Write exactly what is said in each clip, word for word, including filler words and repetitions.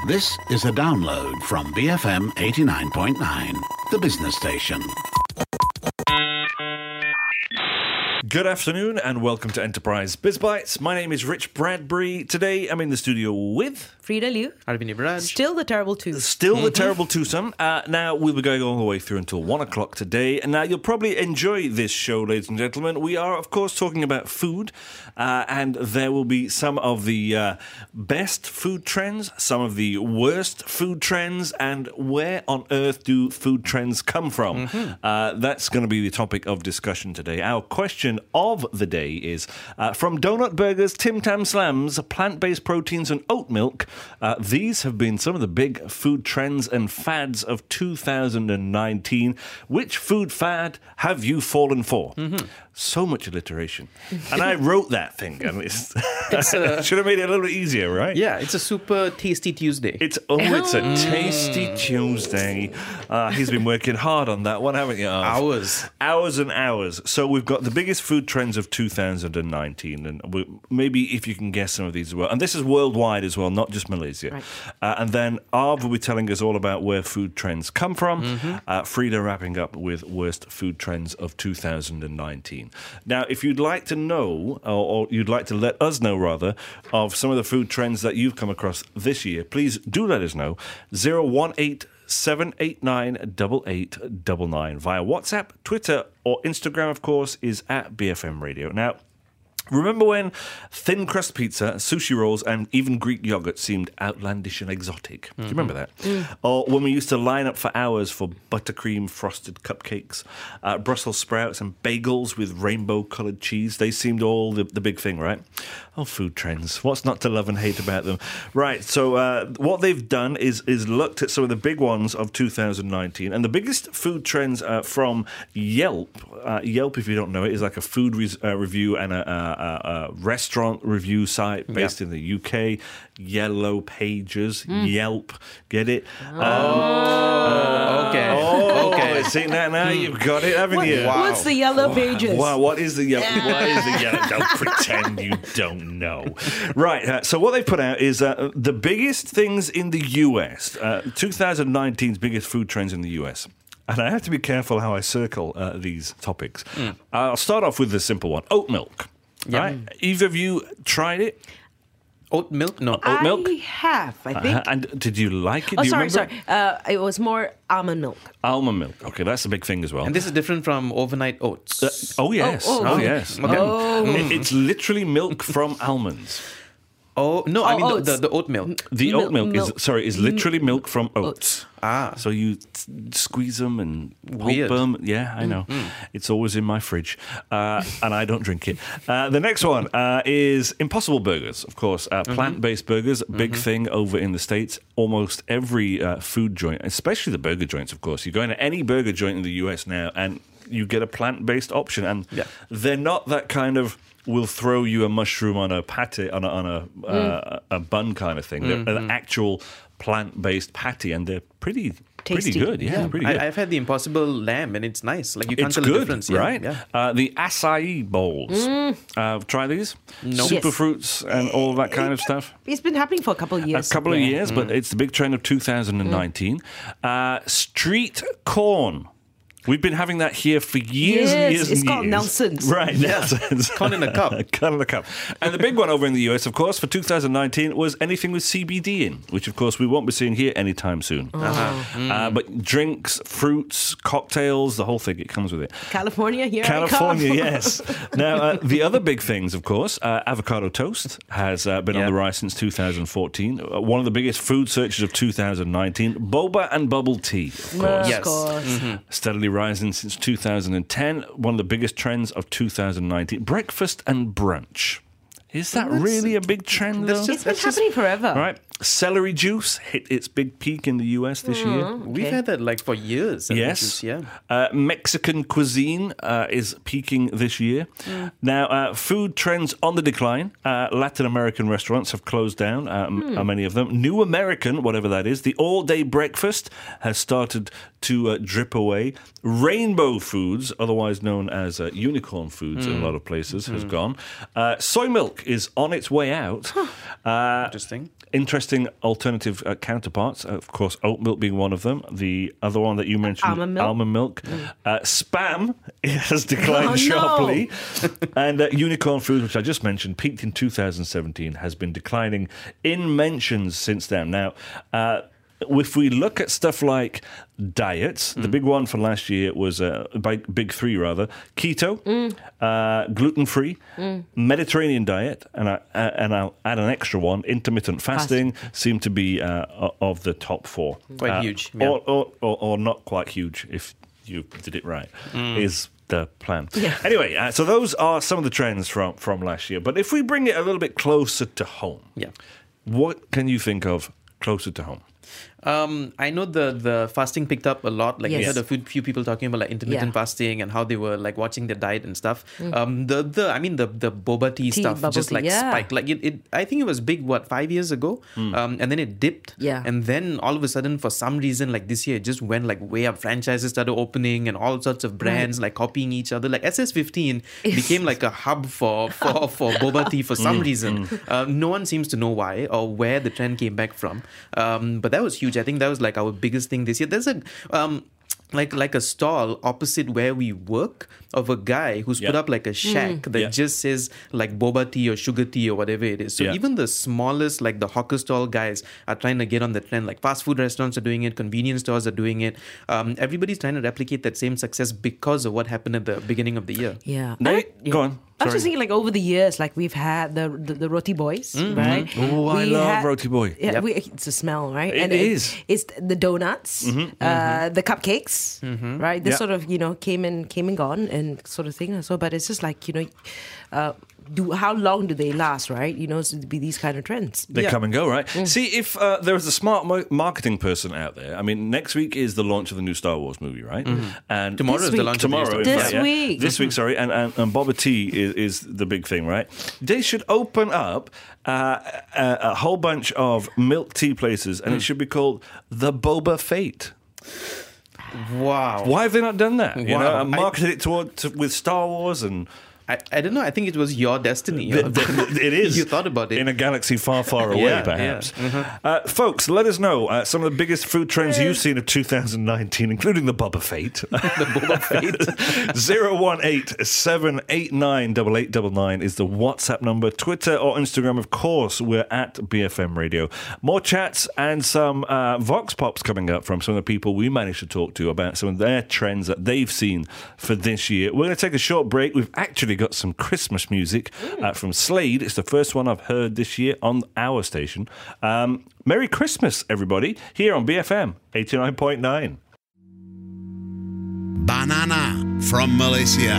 This is a download from B F M eighty-nine point nine, the business station. Good afternoon and welcome to Enterprise Biz Bites. My name is Rich Bradbury. Today I'm in the studio with Frida Liu. Arvind Ibraj. Still the terrible two. Still the terrible twosome. Uh, now we'll be going all the way through until one o'clock today. And now you'll probably enjoy this show, ladies and gentlemen. We are, of course, talking about food. Uh, and there will be some of the uh, best food trends, some of the worst food trends, and where on earth do food trends come from? Mm-hmm. Uh, that's going to be the topic of discussion today. Our question of the day is uh, from donut burgers, Tim Tam Slams, plant-based proteins and oat milk. Uh, these have been some of the big food trends and fads of two thousand nineteen. Which food fad have you fallen for? Mm-hmm. So much alliteration. And I wrote that thing. And it's, it's a, should have made it a little easier, right? Yeah, it's a super tasty Tuesday. It's oh, it's a tasty Tuesday. Uh, he's been working hard on that one, haven't you? Arv? Hours. Hours and hours. So we've got the biggest food trends of two thousand nineteen. And we, maybe if you can guess some of these as well. And this is worldwide as well, not just Malaysia. Right. Uh, and then Arv will be telling us all about where food trends come from. Mm-hmm. Uh, Frida wrapping up with worst food trends of two thousand nineteen. Now, if you'd like to know, or, or you'd like to let us know, rather, of some of the food trends that you've come across this year, please do let us know. zero one eight seven eight nine eight eight nine nine via WhatsApp, Twitter, or Instagram, of course, is at B F M Radio. Now, remember when thin crust pizza, sushi rolls, and even Greek yogurt seemed outlandish and exotic? Mm-hmm. Do you remember that? Mm. Or when we used to line up for hours for buttercream frosted cupcakes, uh, Brussels sprouts, and bagels with rainbow-coloured cheese? They seemed all the, the big thing, right? Oh, food trends. What's not to love and hate about them? Right, so uh, what they've done is is looked at some of the big ones of two thousand nineteen. And the biggest food trends uh, from Yelp, uh, Yelp, if you don't know it, is like a food re- uh, review and a... a Uh, a restaurant review site based yep. in the U K. Yellow Pages, mm. Yelp, get it? Oh, um, uh, okay. Oh, okay. See, now, now you've got it, haven't what, you? Wow. What's the Yellow Pages? Wow, what is the Yellow? What is the Yellow? Don't pretend you don't know. Right. Uh, so what they've put out is uh, the biggest things in the U S. Uh, twenty nineteen's biggest food trends in the U S. And I have to be careful how I circle uh, these topics. Mm. I'll start off with the simple one: oat milk. Yeah. Right? Either of you tried it? Oat milk? No. Oat milk? I have, I think. Uh, and did you like it? Oh, Do you sorry, remember? sorry. Uh, it was more almond milk. Almond milk. Okay, that's a big thing as well. And this is different from overnight oats. Uh, oh, yes. Oh, Oh, oh. yes. Okay. Oh. It, it's literally milk from almonds. Oh, no, I Oh, mean the, oats. the, the oat milk. The Mil- oat milk is, milk. sorry, is literally milk from oats. Ah. So you t- squeeze them and pulp Weird. them. Yeah, I know. Mm. It's always in my fridge, uh, and I don't drink it. Uh, the next one uh, is Impossible Burgers, of course. Uh, plant-based mm-hmm. burgers, big mm-hmm. thing over in the States. Almost every uh, food joint, especially the burger joints, of course. You go into any burger joint in the U S now, and you get a plant-based option. And yeah. they're not that kind of... will throw you a mushroom on a patty, on a, on a, mm. uh, a bun kind of thing. They're mm-hmm. an actual plant-based patty, and they're pretty Tasty. pretty good. Yeah, yeah. pretty good. I, I've had the Impossible Lamb, and it's nice. Like you can't it's tell good, the difference. Yeah. right? Yeah. Uh, the acai bowls. Mm. Uh, try these? No. Superfruits and all that kind of stuff. It's been happening for a couple of years. A couple yeah. of years, mm. but it's the big trend of two thousand nineteen. Mm. Uh, street corn. We've been having that here for years yes, and years it's and called years. Nelson's. Right, Yeah. Nelson's. Corn in a cup. Corn in a cup. And the big one over in the U S, of course, for two thousand nineteen was anything with C B D in, which, of course, we won't be seeing here anytime soon. Oh. Uh-huh. Mm. Uh, but drinks, fruits, cocktails, the whole thing, it comes with it. California, here California, I come. yes. Now, uh, the other big things, of course, uh, avocado toast has uh, been yep. on the rise since two thousand fourteen. Uh, one of the biggest food searches of two thousand nineteen. Boba and bubble tea, of course. Yes. Of course. Mm-hmm. Steadily rising since two thousand ten. One of the biggest trends of two thousand nineteen. Breakfast and brunch. Is that Well, really a big trend, though? just- It's been That's just- happening forever. Right. Celery juice hit its big peak in the U S this year. We've Okay. had that like for years. and Yes. it's just- yeah. Uh, Mexican cuisine uh, is peaking this year. Mm. Now, uh, food trends on the decline. Uh, Latin American restaurants have closed down, um, mm. many of them. New American, whatever that is, the all-day breakfast has started to uh, drip away. Rainbow foods, otherwise known as uh, unicorn foods mm. in a lot of places, mm. has gone. Uh, soy milk is on its way out. Huh. Uh, Interesting. Interesting interesting alternative uh, counterparts. Of course, oat milk being one of them. The other one that you mentioned, Almond milk. Almond milk. Mm. Uh, Spam has declined Oh, sharply. no. And uh, Unicorn Foods, which I just mentioned, peaked in two thousand seventeen, has been declining in mentions since then. Now, uh, if we look at stuff like diets, mm. the big one for last year was, uh, big three rather, keto, mm. uh, gluten-free, mm. Mediterranean diet, and, I, uh, and I'll add an extra one, intermittent fasting, Fast. seem to be uh, of the top four. Quite uh, huge. Yeah. Or, or, or, or not quite huge, if you did it right, mm. is the plan. Yeah. Anyway, uh, so those are some of the trends from, from last year. But if we bring it a little bit closer to home, yeah. what can you think of closer to home? Um, I know the the fasting picked up a lot. Like, yes. we heard a few, few people talking about like intermittent yeah. fasting and how they were like watching their diet and stuff. Mm. Um, the the I mean the the boba tea, tea stuff just tea, like yeah. spiked. Like it, it, I think it was big. What five years ago? Mm. Um, and then it dipped. Yeah. And then all of a sudden, for some reason, like this year, it just went like way up. Franchises started opening and all sorts of brands right. like copying each other. Like S S fifteen became like a hub for for for boba tea for some mm. reason. Mm. Uh, no one seems to know why or where the trend came back from. Um, but that was huge. I think that was like our biggest thing this year. There's a um like like a stall opposite where we work of a guy who's yep. put up like a shack mm. that yep. just says like boba tea or sugar tea or whatever it is. So yep. even the smallest, like the hawker stall guys are trying to get on the trend. Like fast food restaurants are doing it, convenience stores are doing it. Um, everybody's trying to replicate that same success because of what happened at the beginning of the year. Yeah. No, yeah. Go on. I was just thinking, like, over the years, like, we've had the the, the Roti Boys, mm-hmm. right? Oh, I we love had, Roti Boy. Yeah, yep. we, it's a smell, right? It and is. It, it's the donuts, mm-hmm. Uh, mm-hmm. the cupcakes, mm-hmm. right? This yep. sort of, you know, came and came and gone and sort of thing. So, but it's just like, you know, uh, do how long do they last, right? You know, so to be these kind of trends. They yeah. come and go, right? Mm. See, if uh, there is a smart mo- marketing person out there, I mean, next week is the launch of the new Star Wars movie, right? Mm-hmm. And tomorrow is the launch tomorrow, of the This fact, yeah. week. This week, sorry. And, and, and Boba Tea is, is the big thing, right? They should open up uh, a, a whole bunch of milk tea places, and mm. it should be called the Boba Fate. Wow. Why have they not done that? Wow. You know, and marketed I... it toward to, with Star Wars and... I, I don't know. I think it was your destiny. The, the, it is. You thought about it. In a galaxy far, far away, yeah, perhaps. Yeah. Mm-hmm. Uh, folks, let us know uh, some of the biggest food trends you've seen of two thousand nineteen, including the Boba Fate. the Boba Fate. zero one eight seven eight nine eight eight nine nine is the WhatsApp number. Twitter or Instagram, of course, we're at B F M Radio. More chats and some uh, Vox Pops coming up from some of the people we managed to talk to about some of their trends that they've seen for this year. We're going to take a short break. We've actually got some Christmas music uh, from Slade. It's the first one I've heard this year on our station. Um, Merry Christmas, everybody, here on B F M eighty-nine point nine. Banana from Malaysia.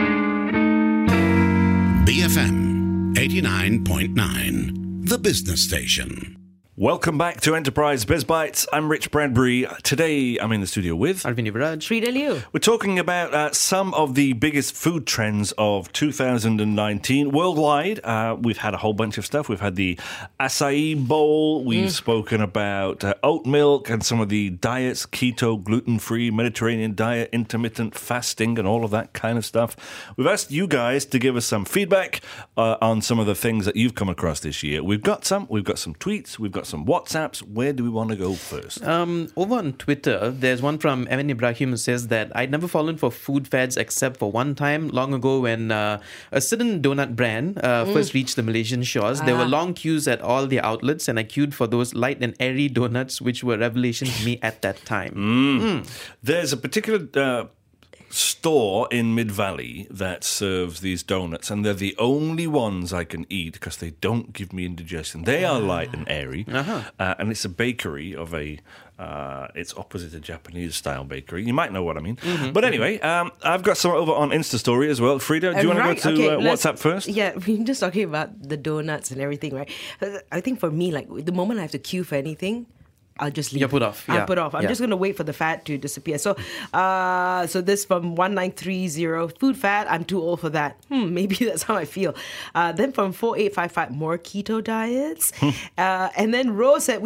B F M eighty-nine point nine, the business station. Welcome back to Enterprise Biz Bites. I'm Rich Bradbury. Today, I'm in the studio with Arvind Yuvraj. Sridhar Liu. We're talking about uh, some of the biggest food trends of two thousand nineteen worldwide. Uh, we've had a whole bunch of stuff. We've had the acai bowl. We've mm. spoken about uh, oat milk and some of the diets, keto, gluten-free, Mediterranean diet, intermittent fasting, and all of that kind of stuff. We've asked you guys to give us some feedback uh, on some of the things that you've come across this year. We've got some. We've got some tweets. We've got some WhatsApps. Where do we want to go first? Um, over on Twitter, there's one from Evan Ibrahim who says that I'd never fallen for food fads except for one time long ago when uh, a certain donut brand uh, mm. first reached the Malaysian shores. Ah. There were long queues at all the outlets and I queued for those light and airy donuts which were revelation to me at that time. Mm. Mm. There's a particular... Uh, store in Mid-Valley that serves these donuts, and they're the only ones I can eat because they don't give me indigestion. They are light and airy, uh-huh. uh, and it's a bakery of a uh, it's opposite a Japanese style bakery. You might know what I mean. Mm-hmm. But anyway, um, I've got some over on Insta story as well. Frida, do you uh, want right. to go to okay, uh, WhatsApp first? Yeah, we're just talking about the donuts and everything, right? I think for me, like the moment I have to queue for anything, I'll just leave. You put off. I'll yeah. put off. I'm yeah. just going to wait for the fat to disappear. So, uh, so this from one nine three zero, food fat, I'm too old for that. Hmm, maybe that's how I feel. Uh, then from four eight five five, more keto diets. uh, and then Rose said, we took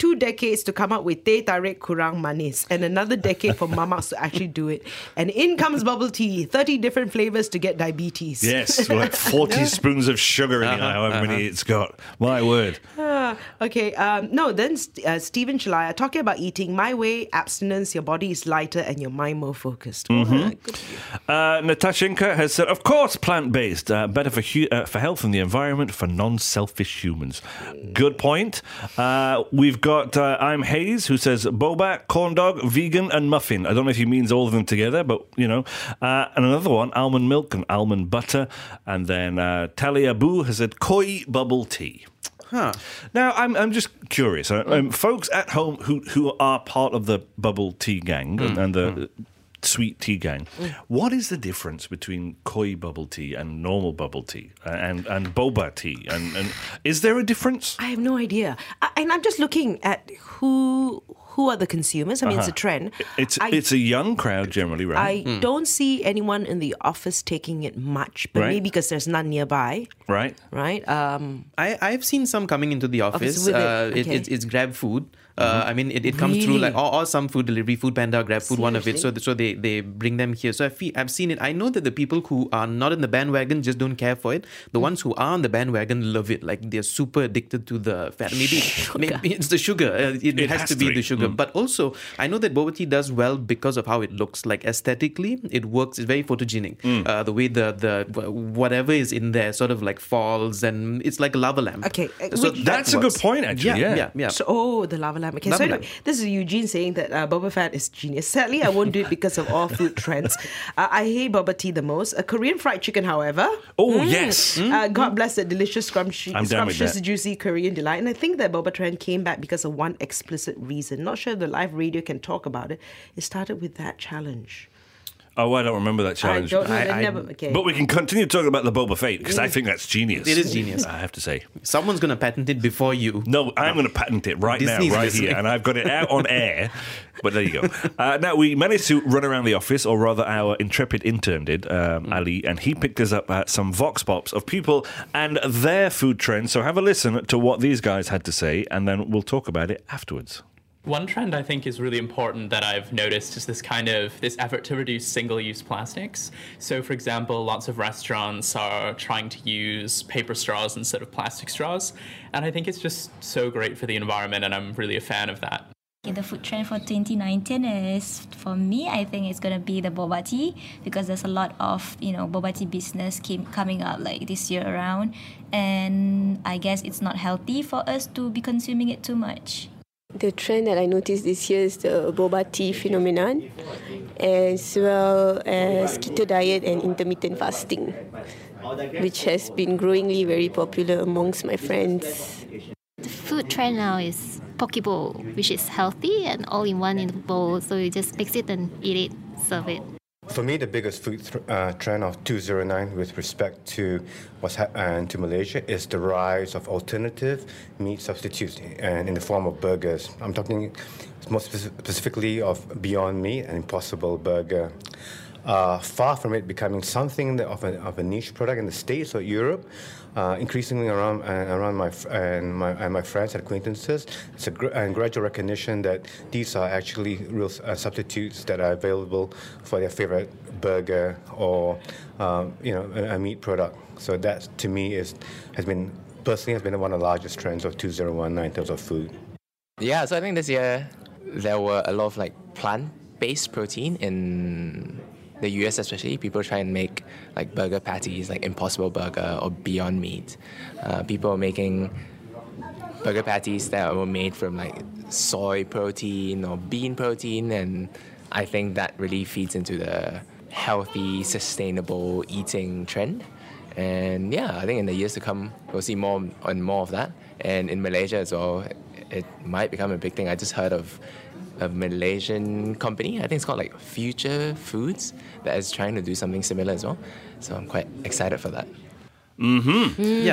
two decades to come up with teh tarik kurang manis and another decade for mamas to actually do it. And in comes bubble tea, thirty different flavors to get diabetes. Yes, like forty spoons of sugar in it, Uh-huh, however many uh-huh. it's got. My word. Ah, okay, um, no, then uh, Stephen Shalaya talking about eating. My way, abstinence, your body is lighter and your mind more focused. Mm-hmm. Oh, good for you. Uh, Natashenka has said, of course, plant-based, uh, better for hu- uh, for health and the environment, for non-selfish humans. Good point. Uh, we've got uh, I'm Hayes, who says boba, corn dog, vegan and muffin. I don't know if he means all of them together, but, you know. Uh, and another one, almond milk and almond butter. And then uh, Talia Boo has said koi bubble tea. Huh. Now, I'm I'm just curious. Uh, Um, folks at home who, who are part of the bubble tea gang and, and the sweet tea gang, what is the difference between koi bubble tea and normal bubble tea and, and boba tea? And, and is there a difference? I have no idea. I, and I'm just looking at who who are the consumers. I mean, it's a trend. It's I, it's a young crowd generally, right? I don't see anyone in the office taking it much, but Right. maybe because there's none nearby, right? right? Um, I, I've seen some coming into the office. Office with it, uh, it, okay. it's, it's Grab Food. Uh, I mean, it, it comes through Really? like or, or some food delivery, Food Panda, Grab Food, one of it. So Seriously? so they, they bring them here. So I feel, I've seen it. I know that the people who are not in the bandwagon just don't care for it. The ones who are on the bandwagon love it. Like they're super addicted to the fat. Maybe maybe it's the sugar. Uh, it, It has, has to to be be. the sugar. Mm. But also, I know that boba tea does well because of how it looks. Like aesthetically, it works. It's very photogenic. Mm. Uh, the way the the whatever is in there sort of like falls and it's like a lava lamp. Okay, uh, so wait, that That's a good works. point, actually, yeah. yeah, yeah. So, oh, the lava lamp. Okay, Lava so anyway, lamp. this is Eugene saying that uh, Boba Fett is genius. Sadly, I won't do it because of all food trends. Uh, I hate boba tea the most. A Korean fried chicken, however. Oh, yes. Uh, God bless that delicious, scrumptious, I'm down with scrumptious that. juicy Korean delight. And I think that boba trend came back because of one explicit reason. Not sure the live radio can talk about it. It started with that challenge. Oh, I don't remember that challenge. I don't know. I- they I- never, okay. But we can continue talking about the Boba Fett because I think that's genius. It is genius. I have to say. Someone's going to patent it before you. No, I'm going to patent it right Disney's now, right listening. here, and I've got it out on air. But there you go. Uh, now, we managed to run around the office, or rather our intrepid intern did, um, Ali, and he picked us up uh, some vox pops of people and their food trends. So have a listen to what these guys had to say, and then we'll talk about it afterwards. One trend I think is really important that I've noticed is this kind of this effort to reduce single-use plastics. So, for example, lots of restaurants are trying to use paper straws instead of plastic straws, and I think it's just so great for the environment, and I'm really a fan of that. Okay, the food trend for twenty nineteen is, for me, I think it's going to be the boba tea, because there's a lot of, you know, boba tea business came, coming up like this year around, and I guess it's not healthy for us to be consuming it too much. The trend that I noticed this year is the boba tea phenomenon, as well as keto diet and intermittent fasting, which has been growingly very popular amongst my friends. The food trend now is poke bowl, which is healthy and all in one in the bowl. So you just mix it and eat it, serve it. For me, the biggest food th- uh, trend of two thousand nine with respect to what's ha- uh, to Malaysia is the rise of alternative meat substitutes, and in the form of burgers. I'm talking more speci- specifically of Beyond Meat and Impossible Burger. Uh, far from it becoming something that of, a, of a niche product in the States or Europe, uh, increasingly around uh, around my f- and my and my friends and acquaintances, it's a gr- and gradual recognition that these are actually real uh, substitutes that are available for their favorite burger or um, you know a, a meat product. So that to me is has been personally has been one of the largest trends of two thousand nineteen in terms of food. Yeah, so I think this year there were a lot of like plant-based protein in the U S, especially. People try and make like burger patties, like Impossible Burger or Beyond Meat. Uh, people are making burger patties that were made from like soy protein or bean protein, and I think that really feeds into the healthy, sustainable eating trend. And yeah, I think in the years to come, we'll see more and more of that. And in Malaysia as well, it might become a big thing. I just heard of a Malaysian company, I think it's called like Future Foods, that is trying to do something similar as well. So I'm quite excited for that. Mm-hmm. Yeah.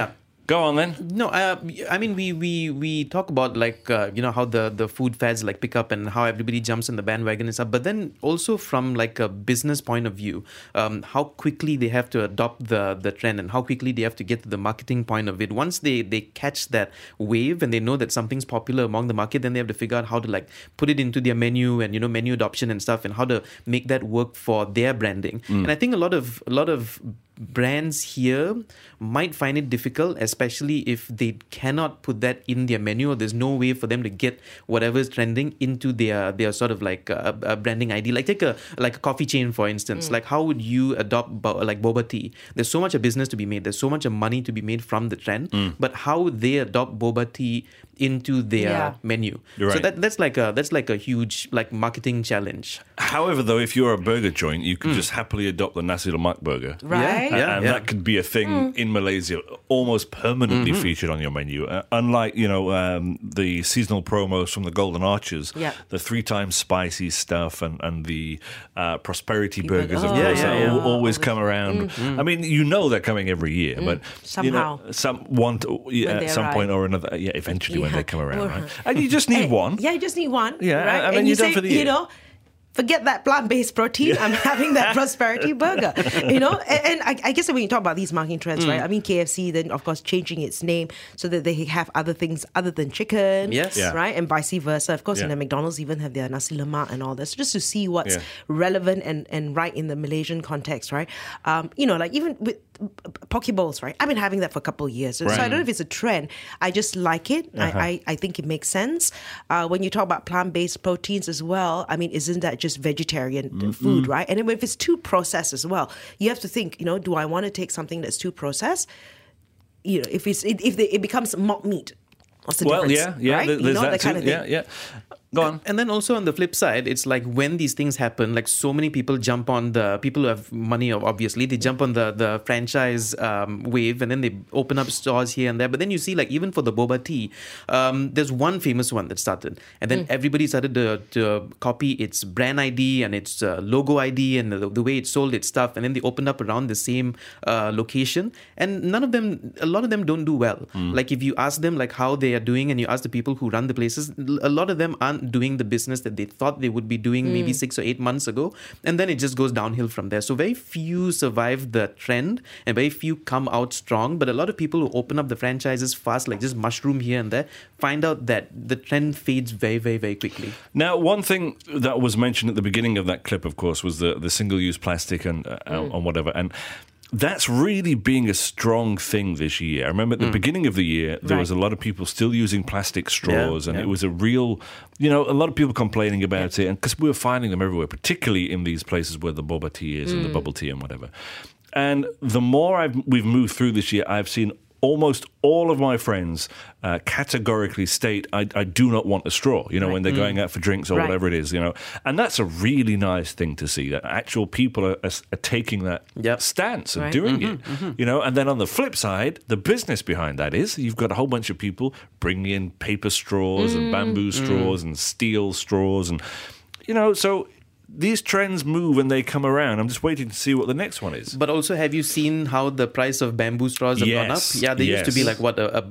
Go on then. No, uh, I mean we we we talk about like uh, you know how the the food fads like pick up and how everybody jumps in the bandwagon and stuff. But then also from like a business point of view, um, how quickly they have to adopt the the trend and how quickly they have to get to the marketing point of it. Once they they catch that wave and they know that something's popular among the market, then they have to figure out how to like put it into their menu and you know menu adoption and stuff and how to make that work for their branding. Mm. And I think a lot of a lot of brands here might find it difficult, especially if they cannot put that in their menu or there's no way for them to get whatever is trending into their their sort of like a, a branding I D. Like take a like a coffee chain for instance. Mm. Like how would you adopt bo- like boba tea? There's so much of business to be made. There's so much of money to be made from the trend. Mm. But how would they adopt boba tea into their yeah. menu? You're so right. that that's like a that's like a huge like marketing challenge. However, though, if you're a burger joint, you can mm. just happily adopt the nasi lemak burger, right? Yeah, yeah, and yeah. that could be a thing mm. in Malaysia, almost permanently mm-hmm. featured on your menu. Uh, unlike you know um, the seasonal promos from the Golden Arches, yeah. the three times spicy stuff, and and the uh, prosperity burgers, oh, of course, yeah, that yeah. al- always come around. Mm. I mean, you know they're coming every year, Mm. but Somehow. you know, some one to, yeah, at some arrive. point or another, yeah, eventually Yeah. when they come around, Or- right? And you just need Hey, one. Yeah, you just need one. Yeah, right? and then you you're done say, for the you year. know, forget that plant-based protein. I'm having that prosperity burger. You know, and, and I, I guess when you talk about these marketing trends, Mm. right? I mean, K F C then, of course, changing its name so that they have other things other than chicken. Yes. Yeah. Right, and vice versa. Of course, Yeah. you know, McDonald's even have their nasi lemak and all this, just to see what's Yeah. relevant and, and right in the Malaysian context, right? Um, you know, like even with poke bowls, right? I've been having that for a couple of years, so Right. I don't know if it's a trend. I just like it. Uh-huh. I, I I think it makes sense. Uh, when you talk about plant-based proteins as well, I mean, isn't that just vegetarian Mm-hmm. food, right? And if it's too processed as well, you have to think, you know, do I want to take something that's too processed? You know, if it's if the, it becomes mock meat, what's the Well, difference? yeah, yeah, right? there- You there's know, that that kind too. of thing. Yeah, yeah. Go on. And then also on the flip side, it's like when these things happen, like so many people jump on the people who have money, obviously, they jump on the the franchise um, wave and then they open up stores here and there. But then you see, like, even for the boba tea, um, there's one famous one that started. And then mm. everybody started to, to copy its brand I D and its uh, logo I D and the, the way it sold its stuff. And then they opened up around the same uh, location. And none of them, a lot of them don't do well. Mm. Like, if you ask them, like, how they are doing and you ask the people who run the places, a lot of them aren't doing the business that they thought they would be doing mm. maybe six or eight months ago, and then it just goes downhill from there. So very few survive the trend and very few come out strong, but a lot of people who open up the franchises fast, like just mushroom here and there, find out that the trend fades very very very quickly. Now, one thing that was mentioned at the beginning of that clip, of course, was the, the single-use plastic and, uh, mm. and whatever, and that's really being a strong thing this year. I remember at the mm. beginning of the year, there right. was a lot of people still using plastic straws, yeah, and yeah. it was a real, you know, a lot of people complaining about yeah. it, and because we were finding them everywhere, particularly in these places where the boba tea is mm. and the bubble tea and whatever. And the more I've, we've moved through this year, I've seen almost all of my friends uh, categorically state, I, I do not want a straw, you know, right. when they're mm. going out for drinks or right. whatever it is, you know. And that's a really nice thing to see, that actual people are, are, are taking that yep. stance and right. doing mm-hmm, it, mm-hmm. you know. And then on the flip side, the business behind that is you've got a whole bunch of people bringing in paper straws mm. and bamboo straws mm. and steel straws and, you know, so these trends move and they come around. I'm just waiting to see what the next one is. But also, have you seen how the price of bamboo straws have yes. gone up? Yeah, they yes. used to be like, what, a, a,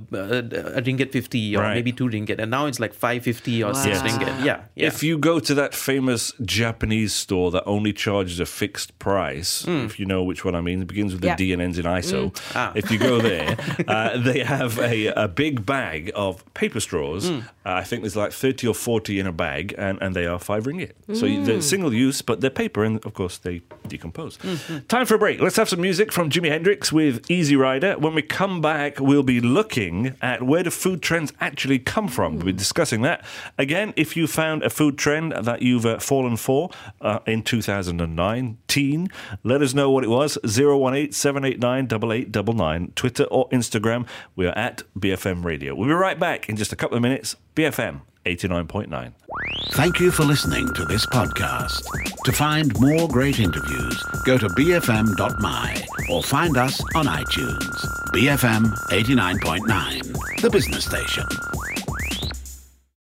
a ringgit fifty or right. maybe two ringgit. And now it's like five fifty or wow. six ringgit. Yeah, yeah. If you go to that famous Japanese store that only charges a fixed price, mm. if you know which one I mean, it begins with the yep. D and ends in I S O. Mm. Ah. If you go there, uh, they have a, a big bag of paper straws. Mm. Uh, I think there's like thirty or forty in a bag, and, and they are five ringgit. Mm. So they're single use, but they're paper, and of course they decompose. Mm-hmm. Time for a break. Let's have some music from Jimi Hendrix with Easy Rider. When we come back, we'll be looking at where do food trends actually come from. Mm. We'll be discussing that. Again, if you found a food trend that you've uh, fallen for uh, in two thousand nineteen, let us know what it was. zero one eight, seven eight nine, eight eight nine nine. Twitter or Instagram. We are at B F M Radio. We'll be right back in just a couple of minutes. B F M eighty-nine point nine. Thank you for listening to this podcast. To find more great interviews, go to b f m dot m y or find us on iTunes. B F M eighty-nine point nine, the business station.